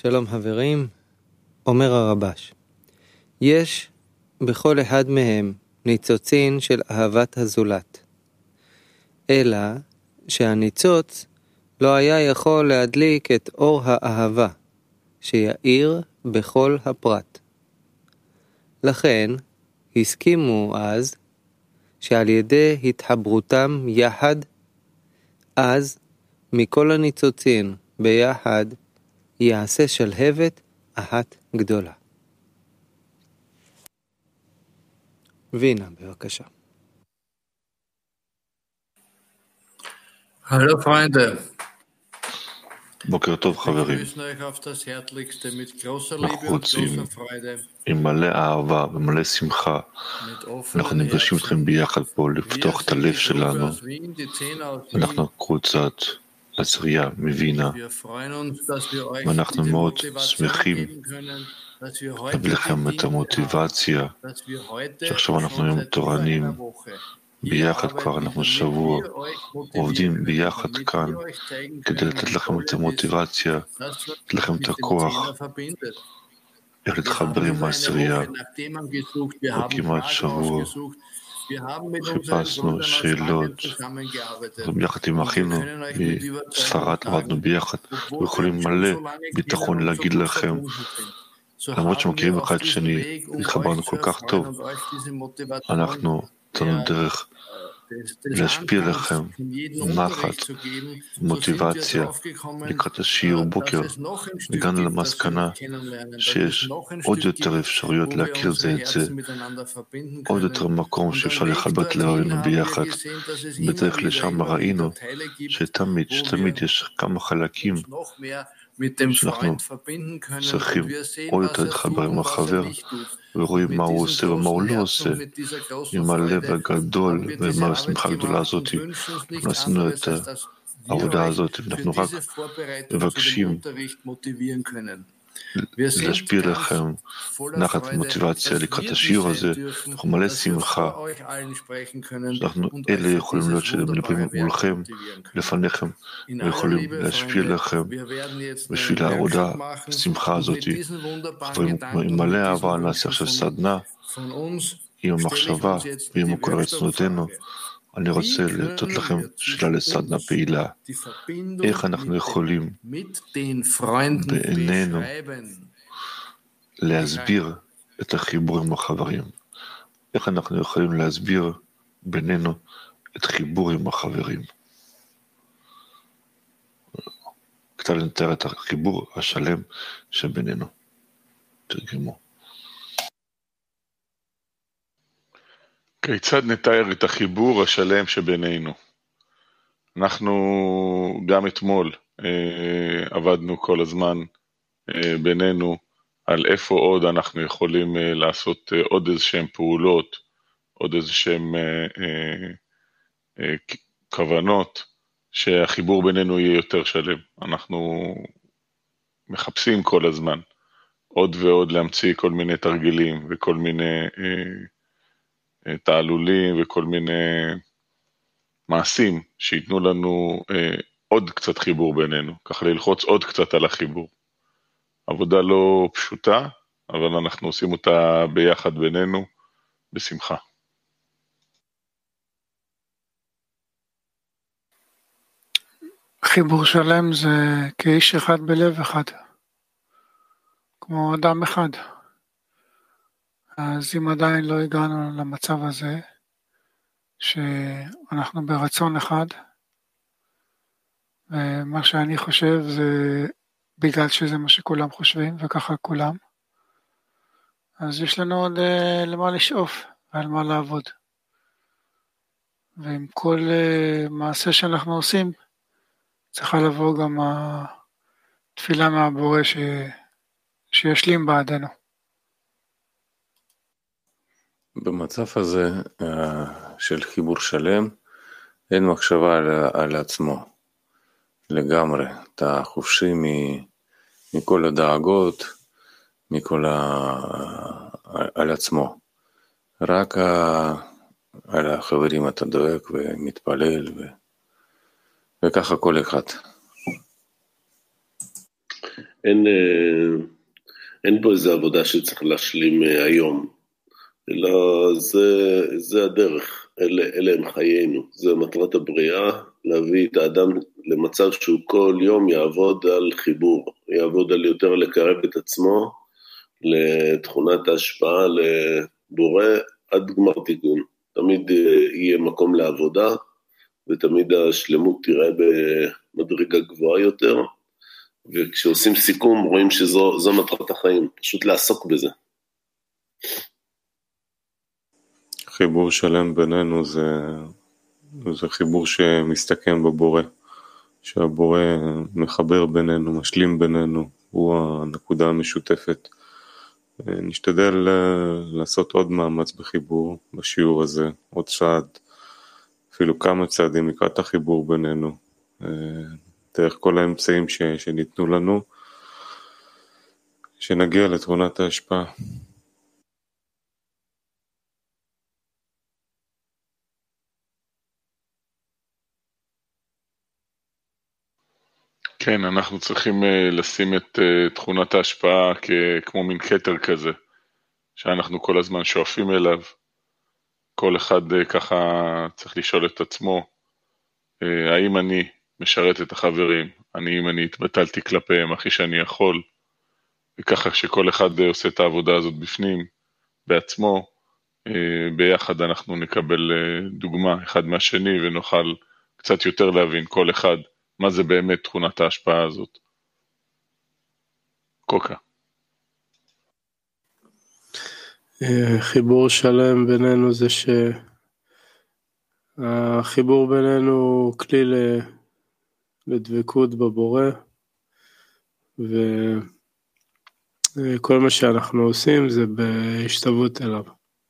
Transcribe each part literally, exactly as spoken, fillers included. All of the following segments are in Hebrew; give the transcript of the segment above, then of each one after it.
שלום חברים, אומר הרבש. יש בכל אחד מהם ניצוצין של אהבת הזולת. אלא שהניצוץ לא היה יכול להדליק את אור האהבה, שיאיר בכל הפרט. לכן הסכימו אז שעל ידי התחברותם יחד, אז מכל הניצוצין ביחד יעשה שלהבת אחת גדולה. וינה, בבקשה. Hallo Freunde. בוקר טוב חברים. אנחנו רוצים עם מלא אהבה ומלא שמחה, אנחנו נפגשים אתכם ביחד פה לפתוח את הלב שלנו. אנחנו קבוצת עזריה מווינה, ואנחנו מאוד שמחים להביא לכם את המוטיבציה שעכשיו אנחנו היום תורנים ביחד, כבר אנחנו שבוע עובדים ביחד כאן כדי לתת לכם את המוטיבציה, לתת לכם את הכוח איך להתחבר עם העשירייה. וכמעט שבוע חיפשנו שאלות, ביחד עם אחינו מספרד עבדנו ביחד, ויכולים מלא ביטחון להגיד לכם, למרות שמכירים אחד שני, התחברנו כל כך טוב, אנחנו נתנו דרך להשפיע לכם נחת, מוטיבציה. לקראת השיעור בוקר הגענו למסקנה שיש עוד יותר אפשרויות להכיר זה את זה, עוד יותר מקום שאפשר לחבר את לבבינו ביחד. בדרך לשם ראינו שתמיד, שתמיד יש כמה חלקים שאנחנו צריכים עוד יותר להתחבר עם החבר, ורואים מה הוא עושה ומה הוא לא עושה, עם הלב הגדול ועם השמחה הגדולה הזאת. אנחנו עשינו את העבודה הזאת, ואנחנו רק מבקשים להשפיע לכם נחת ומוטיבציה לקראת השיעור הזה. אנחנו מלא שמחה שאנחנו אלה יכולים להיות שמדברים מולכם, לפניכם, ויכולים להשפיע לכם בשביל העבודה, השמחה הזאת. עם מלא אהבה נעשה עכשיו סדנה עם המחשבה ועם כל רצונותינו. אני רוצה לתת לכם שאלה לסדנה פעילה. איך אנחנו יכולים בעינינו להסביר את החיבור עם החברים? איך אנחנו יכולים להסביר בינינו את חיבור עם החברים? קצת נתאר את החיבור השלם שבינינו. תרגמו. כיצד נתאר את החיבור השלם שבינינו? אנחנו גם אתמול אה, עבדנו כל הזמן אה, בינינו על איפה עוד אנחנו יכולים אה, לעשות אה, עוד איזשהם פעולות, עוד איזשהם אה, אה, אה, כוונות, שהחיבור בינינו יהיה יותר שלם. אנחנו מחפשים כל הזמן עוד ועוד להמציא כל מיני תרגילים וכל מיני אה, תעלולים וכל מיני מעשים שיתנו לנו אה, עוד קצת חיבור בינינו, ככה ללחוץ עוד קצת על החיבור. עבודה לא פשוטה, אבל אנחנו עושים אותה ביחד בינינו, בשמחה. חיבור שלם זה כאיש אחד בלב אחד, כמו אדם אחד. אז אם עדיין לא הגענו למצב הזה, שאנחנו ברצון אחד, ומה שאני חושב זה בגלל שזה מה שכולם חושבים, וככה כולם, אז יש לנו עוד uh, למה לשאוף, ועל מה לעבוד. ועם כל uh, מעשה שאנחנו עושים, צריכה לבוא גם התפילה מהבורא ש... שישלים בעדנו. במצב הזה של חיבור שלם, אין מחשבה על, על עצמו לגמרי. אתה חופשי מכל הדאגות, מכל ה... על עצמו. רק על החברים אתה דואג ומתפלל, ו... וככה כל אחד. אין, אין פה איזו עבודה שצריך להשלים היום, אלא זה, זה הדרך, אלה, אלה הם חיינו, זה מטרת הבריאה, להביא את האדם למצב שהוא כל יום יעבוד על חיבור, יעבוד על יותר לקרב את עצמו, לתכונת ההשפעה, לבורא, עד גמר תיקון. תמיד יהיה מקום לעבודה, ותמיד השלמות תראה במדרגה גבוהה יותר, וכשעושים סיכום רואים שזו מטרת החיים, פשוט לעסוק בזה. חיבור שלם בינינו זה, זה חיבור שמסתכם בבורא, שהבורא מחבר בינינו, משלים בינינו, הוא הנקודה המשותפת. נשתדל לעשות עוד מאמץ בחיבור, בשיעור הזה, עוד צעד, אפילו כמה צעדים לקראת החיבור בינינו, דרך כל האמצעים ש, שניתנו לנו, שנגיע לתכונת ההשפעה. כן, אנחנו צריכים לשים את תכונת ההשפעה כמו מין כתר כזה, שאנחנו כל הזמן שואפים אליו. כל אחד ככה צריך לשאול את עצמו, האם אני משרת את החברים, אני אם אני התבטלתי כלפיהם הכי שאני יכול, וככה שכל אחד עושה את העבודה הזאת בפנים, בעצמו, ביחד אנחנו נקבל דוגמה אחד מהשני, ונוכל קצת יותר להבין כל אחד, מה זה באמת תכונת ההשפעה הזאת. קוקה. חיבור שלם בינינו זה שהחיבור בינינו הוא כלי לדבקות בבורא, וכל מה שאנחנו עושים זה בהשתוות אליו.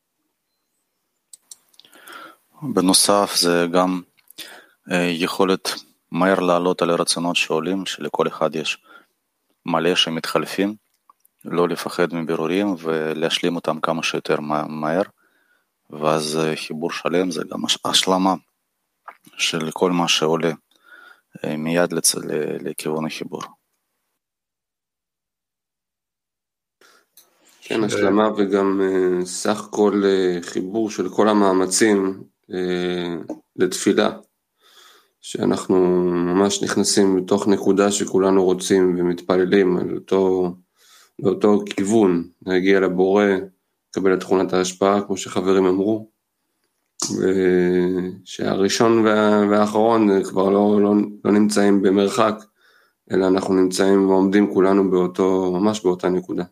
בנוסף זה גם יכולת מהר לעלות על הרצונות שעולים, שלכל אחד יש מלא שמתחלפים, לא לפחד מבירורים ולהשלים אותם כמה שיותר מהר, ואז חיבור שלם זה גם השלמה של כל מה שעולה מיד לצ... לכיוון החיבור. כן, השלמה וגם סך כל חיבור של כל המאמצים לתפילה, שאנחנו ממש נכנסים לתוך נקודה שכולנו רוצים ומתפללים על אותו, לאותו כיוון, להגיע לבורא, לקבל את תכונת ההשפעה, כמו שחברים אמרו, ושהראשון וה, והאחרון כבר לא, לא, לא נמצאים במרחק, אלא אנחנו נמצאים ועומדים כולנו באותו, ממש באותה נקודה.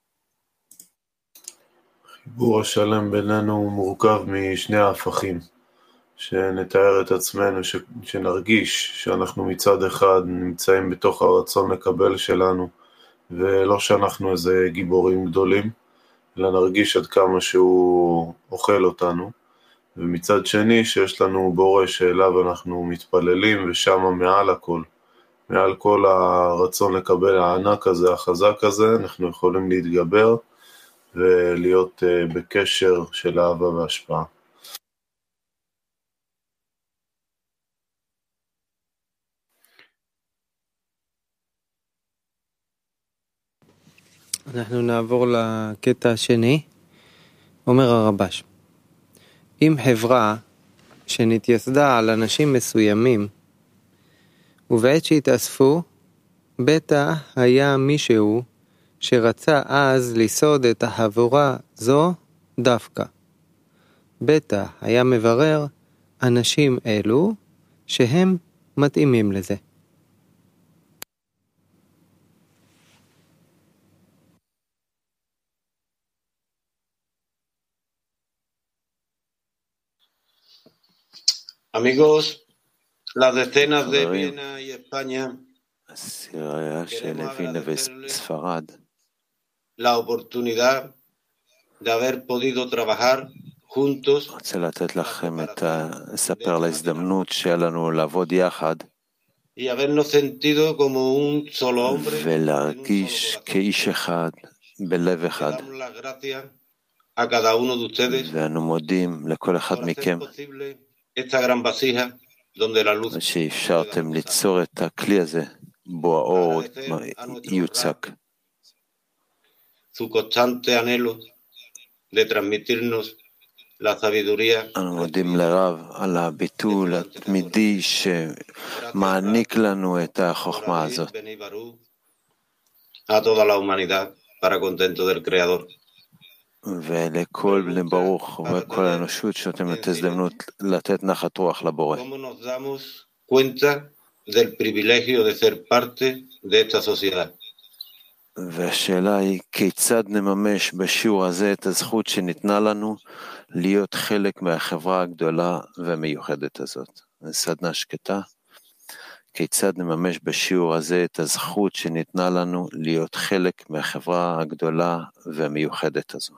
חיבור השלם בינינו מורכב משני ההפכים. שנתאר את עצמנו, ש... שנרגיש שאנחנו מצד אחד נמצאים בתוך הרצון לקבל שלנו, ולא שאנחנו איזה גיבורים גדולים, אלא נרגיש עד כמה שהוא אוכל אותנו, ומצד שני שיש לנו בורא שאליו אנחנו מתפללים, ושם מעל הכל, מעל כל הרצון לקבל הענק הזה, החזק הזה, אנחנו יכולים להתגבר, ולהיות בקשר של אהבה והשפעה. אנחנו נעבור לקטע השני. אומר הרבש, אם חברה שנתייסדה על אנשים מסוימים, ובעת שהתאספו, בטח היה מישהו שרצה אז לסוד את החבורה זו דווקא. בטח היה מברר אנשים אלו שהם מתאימים לזה. Amigos, las decenas de Viena y España la oportunidad de haber podido trabajar juntos רוצה לתת לכם את לספר על ההזדמנות שהיה לנו לעבוד יחד y habernos sentido como un solo hombre ולהרגיש כאיש אחד בלב אחד a cada uno de ustedes ואנו מודים לכל אחד מכם esta gran vasija donde la luz שאפשרתם ליצור את הכלי הזה בו האור יוצק. Su constante anhelo de transmitirnos la sabiduría. אנו מודים לרב על הביטול התמידי שמעניק לנו את החוכמה הזאת. A toda la humanidad para contento del Creador. ולכל בני ברוך וכל האנושות שאתם את הזדמנות לתת נחת רוח לבורא. ¿Cómo nos damos cuenta del privilegio de ser parte de esta sociedad? והשאלה היא כיצד נממש בשיעור הזה את הזכות שניתנה לנו להיות חלק מהחברה הגדולה והמיוחדת הזאת. סדנה שקטה. כיצד נממש בשיעור הזה את הזכות שניתנה לנו להיות חלק מהחברה הגדולה והמיוחדת הזאת.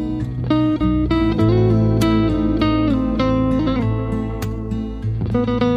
you